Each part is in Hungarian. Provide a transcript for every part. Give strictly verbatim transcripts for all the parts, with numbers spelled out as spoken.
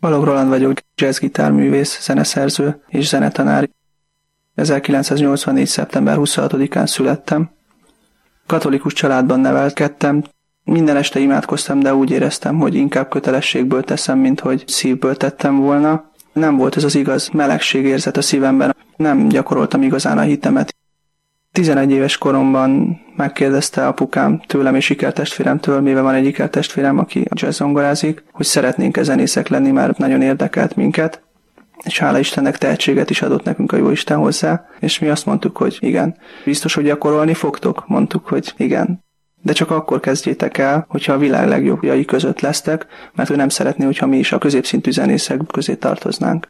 Balogh Roland vagyok, jazzgitárművész, zeneszerző és zenetanár. ezerkilencszáznyolcvannégy. szeptember huszonhatodikán születtem. Katolikus családban nevelkedtem. Minden este imádkoztam, de úgy éreztem, hogy inkább kötelességből teszem, mint hogy szívből tettem volna. Nem volt ez az igaz melegségérzet a szívemben, nem gyakoroltam igazán a hitemet. tizenegy éves koromban megkérdezte apukám tőlem és ikertestvéremtől, mivel van egy ikertestvérem, aki jazz zongorázik, hogy szeretnénk-e zenészek lenni, mert nagyon érdekelt minket, és hála Istennek tehetséget is adott nekünk a Jóisten hozzá, és mi azt mondtuk, hogy igen. Biztos, hogy gyakorolni fogtok? Mondtuk, hogy igen. De csak akkor kezdjétek el, hogyha a világ legjobbjai között lesztek, mert ő nem szeretné, hogyha mi is a középszintű zenészek közé tartoznánk.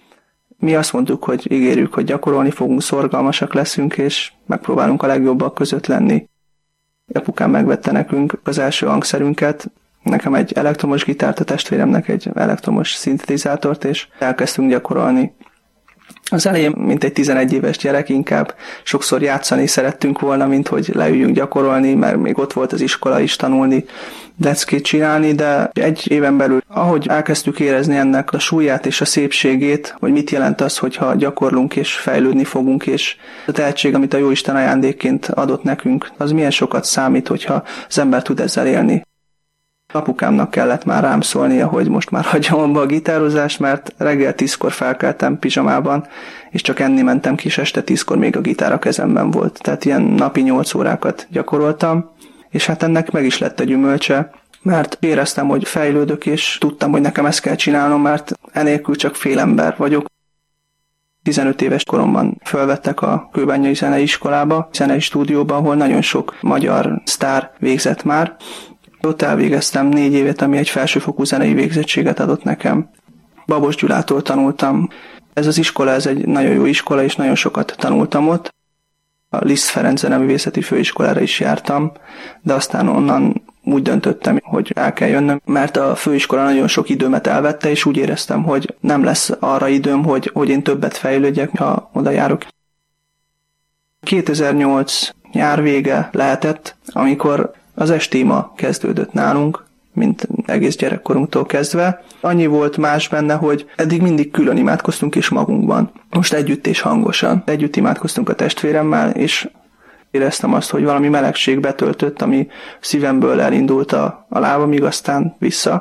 Mi azt mondtuk, hogy ígérjük, hogy gyakorolni fogunk, szorgalmasak leszünk, és megpróbálunk a legjobbak között lenni. Apukám megvette nekünk az első hangszerünket, nekem egy elektromos gitárt, a testvéremnek egy elektromos szintetizátort, és elkezdtünk gyakorolni. Az elején, mint egy tizenegy éves gyerek, inkább sokszor játszani szerettünk volna, mint hogy leüljünk gyakorolni, mert még ott volt az iskola is, tanulni, leckét csinálni, de egy éven belül, ahogy elkezdtük érezni ennek a súlyát és a szépségét, hogy mit jelent az, hogyha gyakorlunk és fejlődni fogunk, és a tehetség, amit a Jóisten ajándékként adott nekünk, az milyen sokat számít, hogyha az ember tud ezzel élni. Apukámnak kellett már rám szólnia, hogy most már hagyjam abba a gitározást, mert reggel tízkor felkeltem pizsamában, és csak enni mentem ki, és este tízkor még a gitár a kezemben volt. Tehát ilyen napi nyolc órákat gyakoroltam, és hát ennek meg is lett a gyümölcse, mert éreztem, hogy fejlődök, és tudtam, hogy nekem ezt kell csinálnom, mert enélkül csak fél ember vagyok. tizenöt éves koromban felvettek a Kőbányai Zeneiskolába, zenei stúdióba, ahol nagyon sok magyar sztár végzett már. Ott elvégeztem négy évet, ami egy felsőfokú zenei végzettséget adott nekem. Babos Gyulától tanultam. Ez az iskola, ez egy nagyon jó iskola, és nagyon sokat tanultam ott. A Liszt Ferenc Zeneművészeti Főiskolára is jártam, de aztán onnan úgy döntöttem, hogy el kell jönnöm, mert a főiskola nagyon sok időmet elvette, és úgy éreztem, hogy nem lesz arra időm, hogy, hogy én többet fejlődjek, ha oda járok. kétezer-nyolc nyár vége lehetett, amikor az estéma kezdődött nálunk, mint egész gyerekkorunktól kezdve. Annyi volt más benne, hogy eddig mindig külön imádkoztunk és magunkban. Most együtt és hangosan. Együtt imádkoztunk a testvéremmel, és éreztem azt, hogy valami melegség betöltött, ami szívemből elindult a, a lábamig, aztán vissza.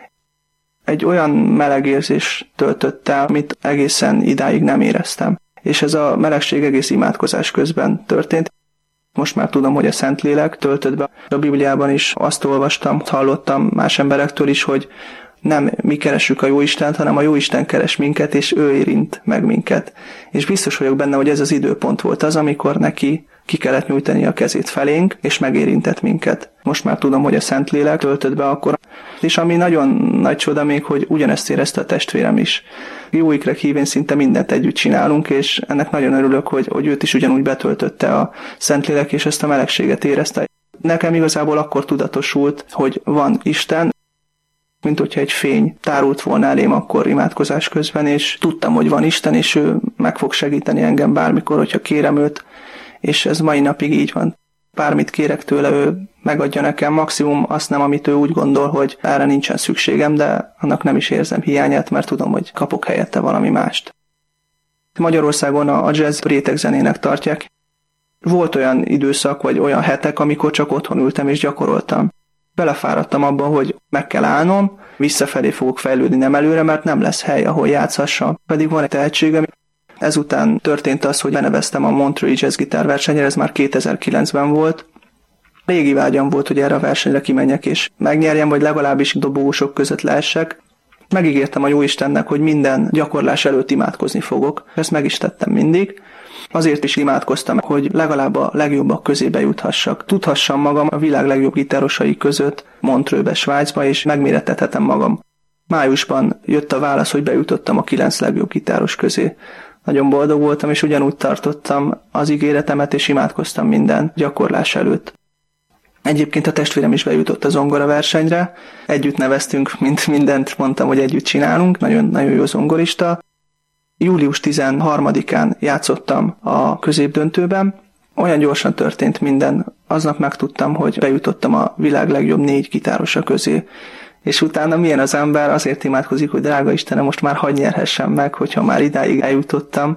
Egy olyan meleg érzés töltött el, amit egészen idáig nem éreztem. És ez a melegség egész imádkozás közben történt. Most már tudom, hogy a Szentlélek töltött be. A Bibliában is azt olvastam, hallottam más emberektől is, hogy nem mi keressük a Jóistent, hanem a Jóisten keres minket, és ő érint meg minket. És biztos vagyok benne, hogy ez az időpont volt az, amikor neki ki kellett nyújtani a kezét felénk, és megérintett minket. Most már tudom, hogy a Szentlélek töltött be akkor. És ami nagyon nagy csoda még, hogy ugyanezt érezte a testvérem is. Jó ikrek hívén szinte mindent együtt csinálunk, és ennek nagyon örülök, hogy, hogy őt is ugyanúgy betöltötte a Szentlélek, és ezt a melegséget érezte. Nekem igazából akkor tudatosult, hogy van Isten, mint hogyha egy fény tárult volna elém akkor imádkozás közben, és tudtam, hogy van Isten, és ő meg fog segíteni engem bármikor, hogyha kérem őt, és ez mai napig így van. Bármit kérek tőle, ő megadja nekem, maximum azt nem, amit ő úgy gondol, hogy erre nincsen szükségem, de annak nem is érzem hiányát, mert tudom, hogy kapok helyette valami mást. Magyarországon a jazz rétegzenének tartják. Volt olyan időszak, vagy olyan hetek, amikor csak otthon ültem és gyakoroltam. Belefáradtam abba, hogy meg kell állnom, visszafelé fogok fejlődni, nem előre, mert nem lesz hely, ahol játszhassam. Pedig van egy tehetségem. Ezután történt az, hogy beneveztem a Montreux Jazz Gitár versenyre, ez már kétezer-kilencben volt. Régi vágyam volt, hogy erre a versenyre kimenjek és megnyerjem, vagy legalábbis dobogósok között leessek. Megígértem a Jóistennek, hogy minden gyakorlás előtt imádkozni fogok. Ezt meg is tettem mindig. Azért is imádkoztam, hogy legalább a legjobbak közébe juthassak. Tudhassam magam a világ legjobb gitárosai között Montreuxbe, Svájcba, és megmérettethetem magam. Májusban jött a válasz, hogy bejutottam a kilenc legjobb gitáros közé. Nagyon boldog voltam, és ugyanúgy tartottam az ígéretemet, és imádkoztam minden gyakorlás előtt. Egyébként a testvérem is bejutott a zongora versenyre. Együtt neveztünk, mint mindent mondtam, hogy együtt csinálunk. Nagyon, nagyon jó zongorista. július tizenharmadikán játszottam a középdöntőben. Olyan gyorsan történt minden. Aznap megtudtam, hogy bejutottam a világ legjobb négy gitárosa közé. És utána milyen az ember, azért imádkozik, hogy drága Istenem, most már hadd nyerhessem meg, hogyha már idáig eljutottam.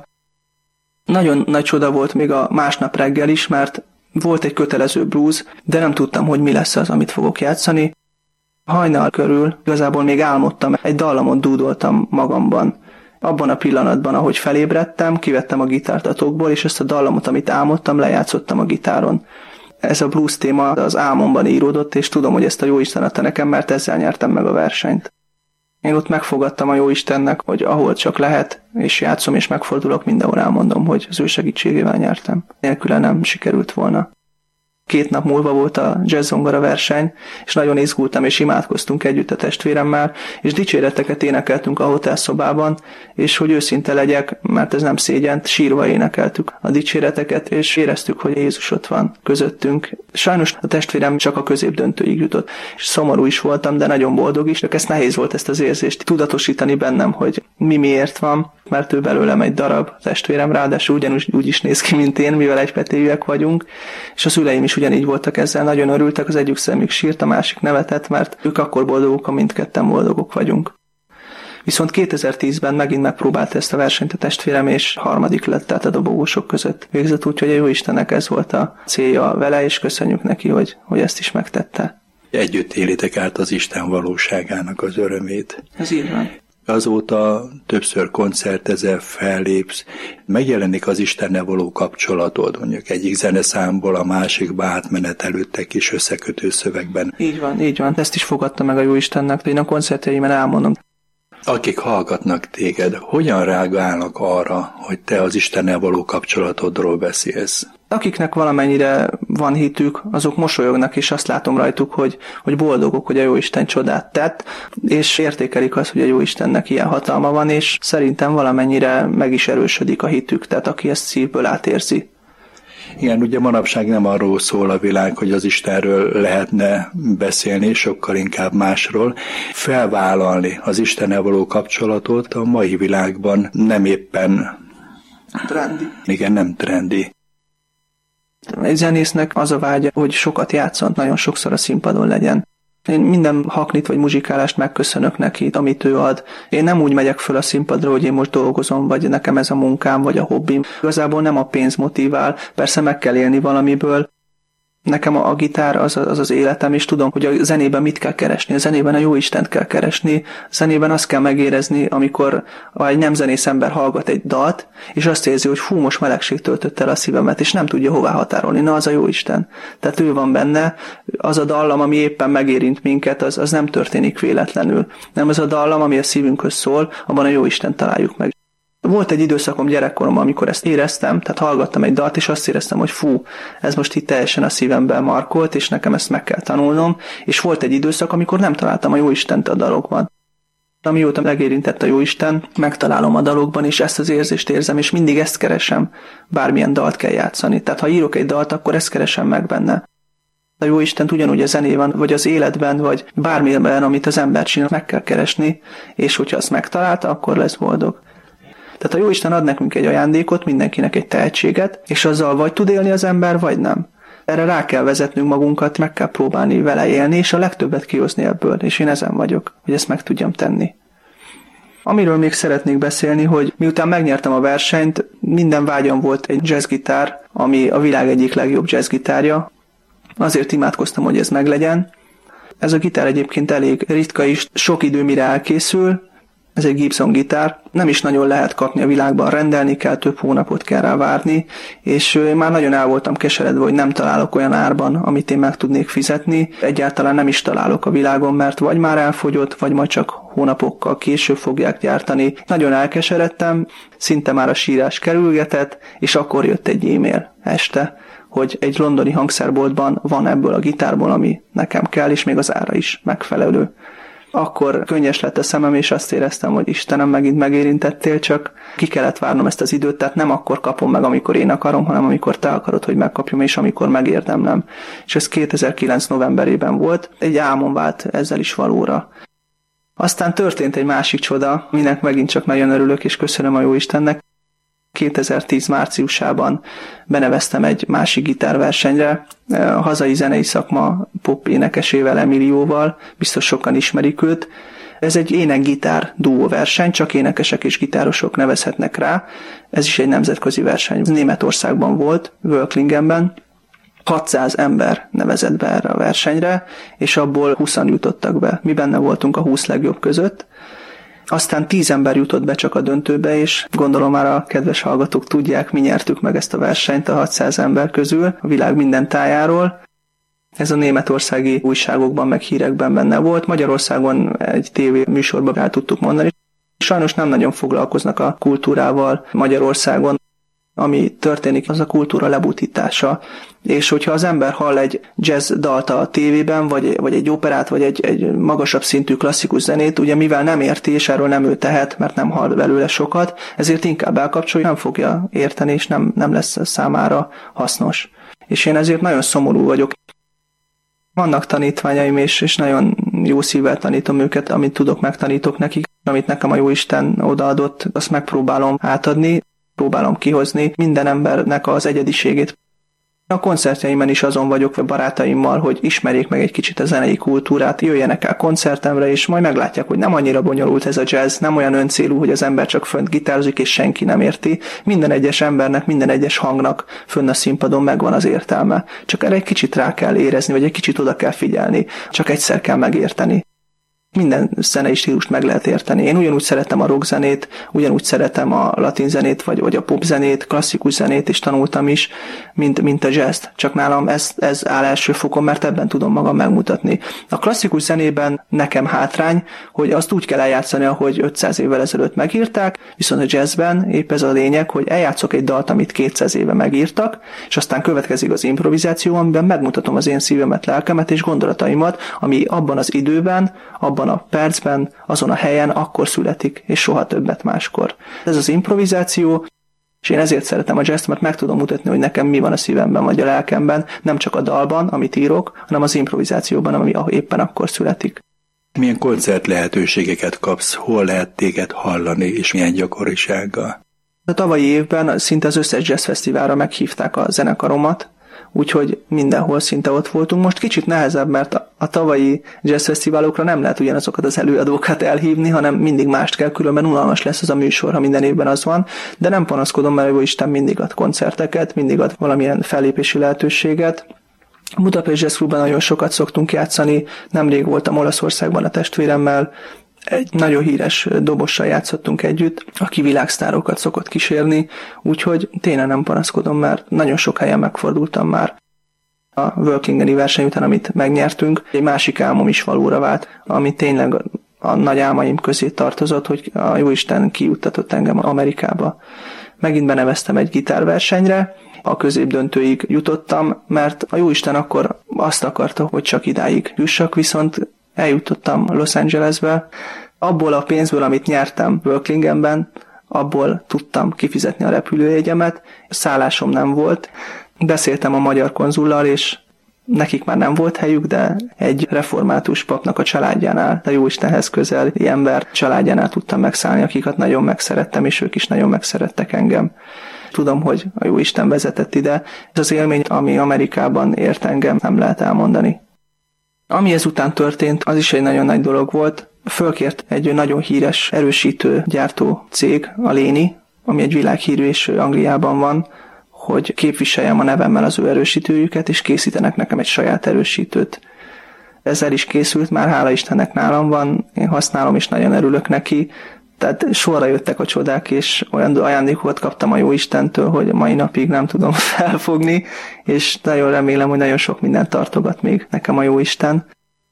Nagyon nagy csoda volt még a másnap reggel is, mert volt egy kötelező blues, de nem tudtam, hogy mi lesz az, amit fogok játszani. Hajnal körül igazából még álmodtam, egy dallamot dúdoltam magamban. Abban a pillanatban, ahogy felébredtem, kivettem a gitárt a tokból, és ezt a dallamot, amit álmodtam, lejátszottam a gitáron. Ez a blues téma az álmomban íródott, és tudom, hogy ezt a Jóisten adta nekem, mert ezzel nyertem meg a versenyt. Én ott megfogadtam a Jóistennek, hogy ahol csak lehet, és játszom, és megfordulok, mindenhol elmondom, hogy az ő segítségével nyertem. Nélküle nem sikerült volna. Két nap múlva volt a jazzzongora verseny, és nagyon izgultam, és imádkoztunk együtt a testvéremmel, és dicséreteket énekeltünk a hotelszobában, és hogy őszinte legyek, mert ez nem szégyent, sírva énekeltük a dicséreteket, és éreztük, hogy Jézus ott van közöttünk. Sajnos a testvérem csak a középdöntőig jutott, és szomorú is voltam, de nagyon boldog is, csak ez nehéz volt ezt az érzést tudatosítani bennem, hogy mi miért van, mert ő belőlem egy darab testvérem, ráadásul ugyanúgy úgy is néz ki, mint én, mivel egypetéjűek vagyunk, és a szüleim is ugyanígy voltak ezzel, nagyon örültek, az egyik szemük sírt, a másik nevetett, mert ők akkor boldogok, ha mindketten boldogok vagyunk. Viszont kétezer-tízben megint megpróbálta ezt a versenyt a testvérem, és harmadik lett, tehát a dobogósok között végzett, úgyhogy a Jóistennek ez volt a célja vele, és köszönjük neki, hogy, hogy ezt is megtette. Együtt élitek át az Isten valóságának az örömét. Ez így van. Azóta többször koncertezel, fellépsz, megjelenik az Istennel való kapcsolatod, mondjuk egyik zeneszámból a másikba átmenetelődtek is összekötő szövegben. Így van, így van. Ezt is fogadta meg a Jóistennek, hogy én a koncertjeimen elmondom. Akik hallgatnak téged, hogyan reagálnak arra, hogy te az Istennel való kapcsolatodról beszélsz? Akiknek valamennyire van hitük, azok mosolyognak, és azt látom rajtuk, hogy, hogy boldogok, hogy a Jóisten csodát tett, és értékelik azt, hogy a Jóistennek ilyen hatalma van, és szerintem valamennyire meg is erősödik a hitük, tehát aki ezt szívből átérzi. Igen, ugye manapság nem arról szól a világ, hogy az Istenről lehetne beszélni, sokkal inkább másról. Felvállalni az Istennel való kapcsolatot a mai világban nem éppen trendi. Igen, nem trendi. Egy zenésznek az a vágya, hogy sokat játszon, nagyon sokszor a színpadon legyen. Én minden haknit vagy muzsikálást megköszönök neki, amit ő ad. Én nem úgy megyek föl a színpadra, hogy én most dolgozom, vagy nekem ez a munkám, vagy a hobbim. Igazából nem a pénz motivál, persze meg kell élni valamiből. Nekem a, a gitár az, az az életem, és tudom, hogy a zenében mit kell keresni. A zenében a Jóistent kell keresni. A zenében azt kell megérezni, amikor egy nem zenész ember hallgat egy dalt, és azt érzi, hogy fú, most melegség töltött el a szívemet, és nem tudja hová határolni. Na, az a Jóisten. Tehát ő van benne. Az a dallam, ami éppen megérint minket, az, az nem történik véletlenül. Nem az a dallam, ami a szívünkhöz szól, abban a Jóisten találjuk meg. Volt egy időszakom gyerekkoromban, amikor ezt éreztem, tehát hallgattam egy dalt, és azt éreztem, hogy fú, ez most itt teljesen a szívemben markolt, és nekem ezt meg kell tanulnom, és volt egy időszak, amikor nem találtam a Jóistent a dalokban. Amióta megérintett a Jóisten, megtalálom a dalokban, és ezt az érzést érzem, és mindig ezt keresem, bármilyen dalt kell játszani. Tehát ha írok egy dalt, akkor ezt keresem meg benne. A Jóistent ugyanúgy a zenében, vagy az életben, vagy bármilyen, amit az ember csinál, meg kell keresni, és hogyha azt megtalálta, akkor lesz boldog. Tehát a Jóisten ad nekünk egy ajándékot, mindenkinek egy tehetséget, és azzal vagy tud élni az ember, vagy nem. Erre rá kell vezetnünk magunkat, meg kell próbálni vele élni, és a legtöbbet kihozni ebből, és én ezen vagyok, hogy ezt meg tudjam tenni. Amiről még szeretnék beszélni, hogy miután megnyertem a versenyt, minden vágyam volt egy jazzgitár, ami a világ egyik legjobb jazzgitárja. Azért imádkoztam, hogy ez meglegyen. Ez a gitár egyébként elég ritka is, sok idő mire elkészül. Ez egy Gibson gitár, nem is nagyon lehet kapni a világban, rendelni kell, több hónapot kell rá várni, és én már nagyon el voltam keseredve, hogy nem találok olyan árban, amit én meg tudnék fizetni. Egyáltalán nem is találok a világon, mert vagy már elfogyott, vagy majd csak hónapokkal később fogják gyártani. Nagyon elkeseredtem, szinte már a sírás kerülgetett, és akkor jött egy e-mail este, hogy egy londoni hangszerboltban van ebből a gitárból, ami nekem kell, és még az ára is megfelelő. Akkor könnyes lett a szemem, és azt éreztem, hogy Istenem, megint megérintettél, csak ki kellett várnom ezt az időt, tehát nem akkor kapom meg, amikor én akarom, hanem amikor te akarod, hogy megkapjam, és amikor megérdemlem. És ez kétezer-kilenc novemberében volt, egy álmom vált ezzel is valóra. Aztán történt egy másik csoda, minek megint csak nagyon örülök, és köszönöm a Jóistennek. kétezer-tíz márciusában beneveztem egy másik gitárversenyre, a hazai zenei szakma pop énekesével, Emilióval, biztos sokan ismerik őt. Ez egy ének-gitár duó verseny, csak énekesek és gitárosok nevezhetnek rá. Ez is egy nemzetközi verseny. Ez Németországban volt, Völklingenben. hatszáz ember nevezett be erre a versenyre, és abból húszan jutottak be. Mi benne voltunk a húsz legjobb között. Aztán tíz ember jutott be csak a döntőbe, és gondolom már a kedves hallgatók tudják, mi nyertük meg ezt a versenyt a hatszáz ember közül, a világ minden tájáról. Ez a németországi újságokban meg hírekben benne volt. Magyarországon egy tévé műsorban el tudtuk mondani. Sajnos nem nagyon foglalkoznak a kultúrával Magyarországon. Ami történik, az a kultúra lebutítása. És hogyha az ember hall egy jazz dalt a tévében, vagy, vagy egy operát, vagy egy, egy magasabb szintű klasszikus zenét, ugye mivel nem érti, és erről nem ő tehet, mert nem hall belőle sokat, ezért inkább elkapcsolja, nem fogja érteni, és nem, nem lesz számára hasznos. És én ezért nagyon szomorú vagyok. Vannak tanítványaim, és, és nagyon jó szívvel tanítom őket, amit tudok, megtanítok nekik, amit nekem a Jóisten odaadott, azt megpróbálom átadni, próbálom kihozni minden embernek az egyediségét. A koncertjeimen is azon vagyok a barátaimmal, hogy ismerjék meg egy kicsit a zenei kultúrát, jöjjenek el koncertemre, és majd meglátják, hogy nem annyira bonyolult ez a jazz, nem olyan öncélú, hogy az ember csak fönt gitárzik, és senki nem érti. Minden egyes embernek, minden egyes hangnak fönn a színpadon megvan az értelme. Csak erre egy kicsit rá kell érezni, vagy egy kicsit oda kell figyelni. Csak egyszer kell megérteni. Minden zenei stílust meg lehet érteni. Én ugyanúgy szeretem a rock zenét, ugyanúgy szeretem a latin zenét, vagy, vagy a pop zenét, klasszikus zenét, és tanultam is, mint, mint a jazz. Csak nálam ez, ez áll első fokon, mert ebben tudom magam megmutatni. A klasszikus zenében nekem hátrány, hogy azt úgy kell eljátszani, ahogy ötszáz évvel ezelőtt megírták, viszont a jazzben épp ez a lényeg, hogy eljátszok egy dalt, amit kétszáz éve megírtak, és aztán következik az improvizáció, amiben megmutatom az én szívemet, lelkemet és gondolataimat, ami abban az időben, abban a percben, azon a helyen akkor születik, és soha többet máskor. Ez az improvizáció, és én ezért szeretem a jazzt, mert meg tudom mutatni, hogy nekem mi van a szívemben vagy a lelkemben, nem csak a dalban, amit írok, hanem az improvizációban, ami éppen akkor születik. Milyen koncert lehetőségeket kapsz, hol lehet téged hallani, és milyen gyakorisággal? A tavalyi évben szinte az összes jazzfesztiválra meghívták a zenekaromat, úgyhogy mindenhol szinte ott voltunk. Most kicsit nehezebb, mert a tavalyi jazzfesztiválokra nem lehet ugyanazokat az előadókat elhívni, hanem mindig mást kell, különben unalmas lesz az a műsor, ha minden évben az van, de nem panaszkodom, mert Isten mindig ad koncerteket, mindig ad valamilyen fellépési lehetőséget. A Budapest Jazz Clubban nagyon sokat szoktunk játszani, nemrég voltam Olaszországban a testvéremmel, egy nagyon híres dobossal játszottunk együtt, aki világsztárokat szokott kísérni, úgyhogy tényleg nem panaszkodom, mert nagyon sok helyen megfordultam már. A Völklingeni verseny után, amit megnyertünk, egy másik álmom is valóra vált, ami tényleg a nagy álmaim közé tartozott, hogy a Jóisten kijuttatott engem Amerikába. Megint beneveztem egy gitárversenyre, a középdöntőig jutottam, mert a Jóisten akkor azt akarta, hogy csak idáig jussak, viszont eljutottam Los Angelesbe. Abból a pénzből, amit nyertem Völklingenben, abból tudtam kifizetni a repülőjegyemet. Szállásom nem volt. Beszéltem a magyar konzullal, és nekik már nem volt helyük, de egy református papnak a családjánál, a Jóistenhez közeli ember családjánál tudtam megszállni, akiket nagyon megszerettem, és ők is nagyon megszerettek engem. Tudom, hogy a Jóisten vezetett ide. Ez az élmény, ami Amerikában ért engem, nem lehet elmondani. Ami ezután történt, az is egy nagyon nagy dolog volt. Fölkért egy nagyon híres erősítő gyártó cég, a Léni, ami egy világhírű, és Angliában van, hogy képviseljem a nevemmel az ő erősítőjüket, és készítenek nekem egy saját erősítőt. Ezzel is készült, már hála Istennek nálam van, én használom, és nagyon örülök neki. Tehát sorra jöttek a csodák, és olyan ajándékot kaptam a Jóistentől, hogy a mai napig nem tudom felfogni, és nagyon remélem, hogy nagyon sok mindent tartogat még nekem a Jóisten.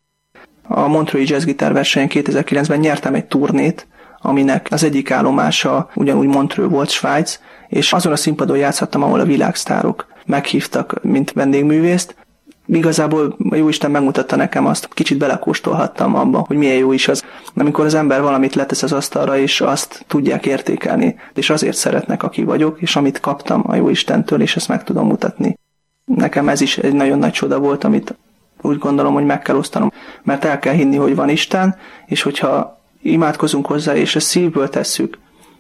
A Montreux Jazz Gitár versenyen kétezer-kilencben nyertem egy turnét, aminek az egyik állomása ugyanúgy Montreux volt, Svájc, és azon a színpadon játszhattam, ahol a világsztárok meghívtak, mint vendégművészt. Igazából a Jóisten megmutatta nekem azt, kicsit belekóstolhattam abba, hogy milyen jó is az, amikor az ember valamit letesz az asztalra, és azt tudják értékelni, és azért szeretnek, aki vagyok, és amit kaptam a Jóistentől, és ezt meg tudom mutatni. Nekem ez is egy nagyon nagy csoda volt, amit úgy gondolom, hogy meg kell osztanom, mert el kell hinni, hogy van Isten, és hogyha imádkozunk hozzá, és ezt szívből tesszük,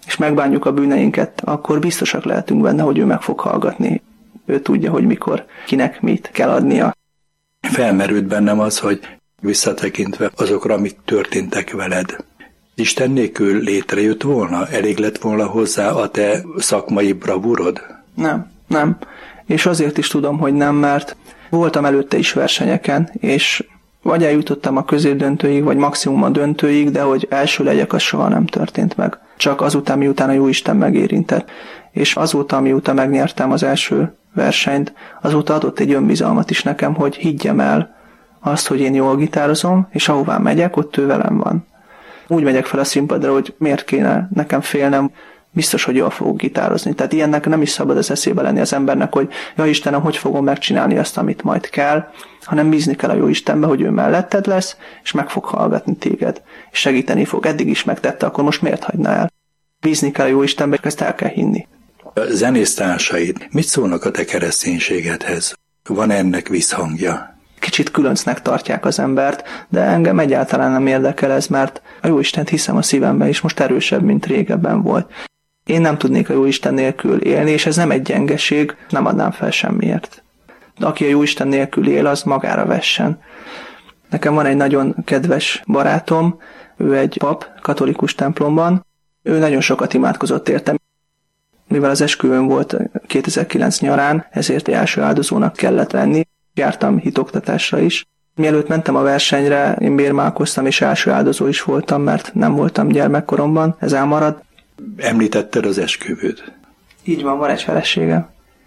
és megbánjuk a bűneinket, akkor biztosak lehetünk benne, hogy ő meg fog hallgatni. Ő tudja, hogy mikor, kinek mit kell adnia. Felmerült bennem az, hogy visszatekintve azokra, amik történtek veled, Isten nélkül létrejött volna? Elég lett volna hozzá a te szakmai bravúrod? Nem, nem. És azért is tudom, hogy nem, mert voltam előtte is versenyeken, és vagy eljutottam a középdöntőig, vagy maximum a döntőig, de hogy első legyek, az soha nem történt meg. Csak azután, miután a Jóisten megérintett. És azóta, miután megnyertem az első versenyt, azóta adott egy önbizalmat is nekem, hogy higgyem el azt, hogy én jól gitározom, és ahová megyek, ott ő velem van. Úgy megyek fel a színpadra, hogy miért kéne nekem félnem, biztos, hogy jól fogok gitározni. Tehát ilyennek nem is szabad az eszébe lenni az embernek, hogy ja Istenem, hogy fogom megcsinálni azt, amit majd kell, hanem bízni kell a jó Istenbe, hogy ő melletted lesz, és meg fog hallgatni téged, és segíteni fog. Eddig is megtette, akkor most miért hagyna el? Bízni kell a jó Istenbe, és ezt el kell hinni. A zenésztársaid mit szólnak a te kereszténységedhez? Van ennek visszhangja? Kicsit különcnek tartják az embert, de engem egyáltalán nem érdekel ez, mert a Jóistent hiszem a szívemben, és most erősebb, mint régebben volt. Én nem tudnék a Jóisten nélkül élni, és ez nem egy gyengeség, nem adnám fel semmiért. De aki a Jóisten nélkül él, az magára vessen. Nekem van egy nagyon kedves barátom, ő egy pap, katolikus templomban, ő nagyon sokat imádkozott értem. Mivel az esküvőm volt kétezer-kilenc nyarán, ezért első áldozónak kellett lenni. Jártam hitoktatásra is. Mielőtt mentem a versenyre, én bérmálkoztam, és első áldozó is voltam, mert nem voltam gyermekkoromban, ez elmarad. Említetted az esküvőt. Így van, van egy feleségem.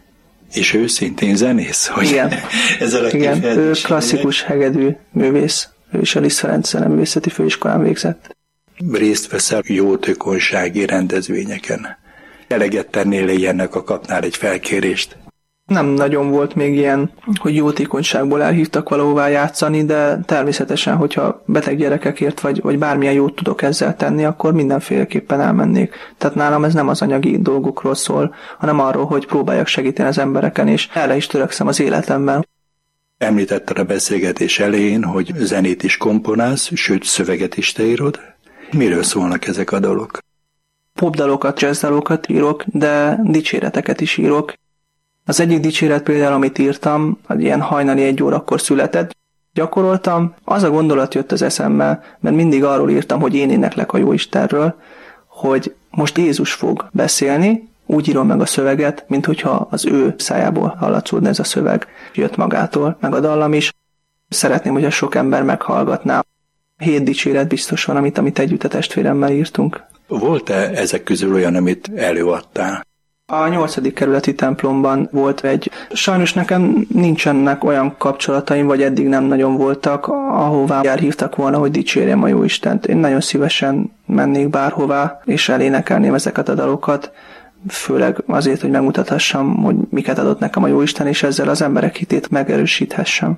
És ő szintén zenész? Hogy igen, ezzel a igen ő klasszikus hegedű művész. Ő is a Liszt Ferenc Zeneművészeti Főiskolán végzett. Részt veszel jótékonysági rendezvényeken. Eleget tennél ilyennek, ha kapnál egy felkérést? Nem nagyon volt még ilyen, hogy jótékonyságból elhívtak valahová játszani, de természetesen, hogyha beteg gyerekekért, vagy, vagy bármilyen jót tudok ezzel tenni, akkor mindenféleképpen elmennék. Tehát nálam ez nem az anyagi dolgokról szól, hanem arról, hogy próbáljak segíteni az embereken, és erre is törekszem az életemben. Említetted a beszélgetés elején, hogy zenét is komponálsz, sőt szöveget is te írod. Miről szólnak ezek a dalok? Popdalokat, jazzdalokat írok, de dicséreteket is írok. Az egyik dicséret például, amit írtam, ilyen hajnali egy órakor született, gyakoroltam, az a gondolat jött az eszembe, mert mindig arról írtam, hogy én éneklek a Jóistenről, hogy most Jézus fog beszélni, úgy írom meg a szöveget, mint hogyha az ő szájából hallatszódna ez a szöveg, jött magától, meg a dallam is. Szeretném, hogy a sok ember meghallgatná. Hét dicséret biztos van, amit, amit együtt a testvéremmel írtunk. Volt-e ezek közül olyan, amit előadtál? A nyolcadik kerületi templomban volt egy, sajnos nekem nincsenek olyan kapcsolataim, vagy eddig nem nagyon voltak, ahová elhívtak volna, hogy dicsérjem a Jóistent. Én nagyon szívesen mennék bárhová, és elénekelném ezeket a dalokat, főleg azért, hogy megmutathassam, hogy miket adott nekem a Jóisten, és ezzel az emberek hitét megerősíthessem.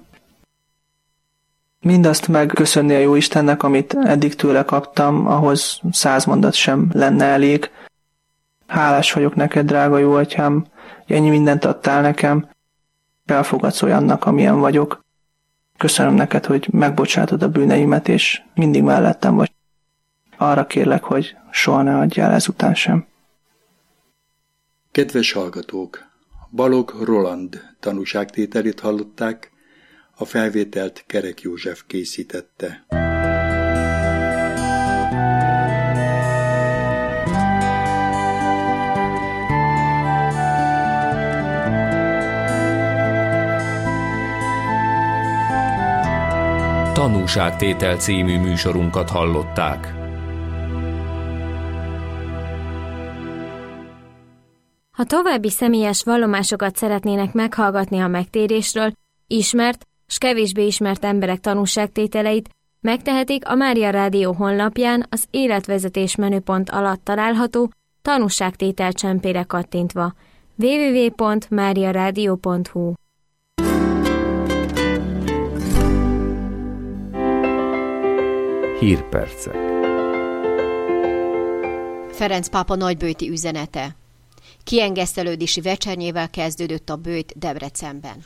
Mindazt megköszönni a Jóistennek, amit eddig tőle kaptam, ahhoz száz mondat sem lenne elég. Hálás vagyok neked, drága jó atyám, hogy ennyi mindent adtál nekem, elfogadsz olyannak, amilyen vagyok. Köszönöm neked, hogy megbocsátod a bűneimet, és mindig mellettem vagy. Arra kérlek, hogy soha ne adjál ezután sem. Kedves hallgatók! Balogh Roland tanúságtételét hallották, a felvételt Kerek József készítette. Tanúságtétel című műsorunkat hallották. Ha további személyes vallomásokat szeretnének meghallgatni a megtérésről, ismert s kevésbé ismert emberek tanúságtételeit, megtehetik a Mária Rádió honlapján az életvezetés menüpont alatt található tanúságtétel csempére kattintva. double-u double-u double-u pont mária rádió pont hu Hírpercek. Ferenc pápa nagyböjti üzenete. Kiengesztelődési vecsernyével kezdődött a böjt Debrecenben.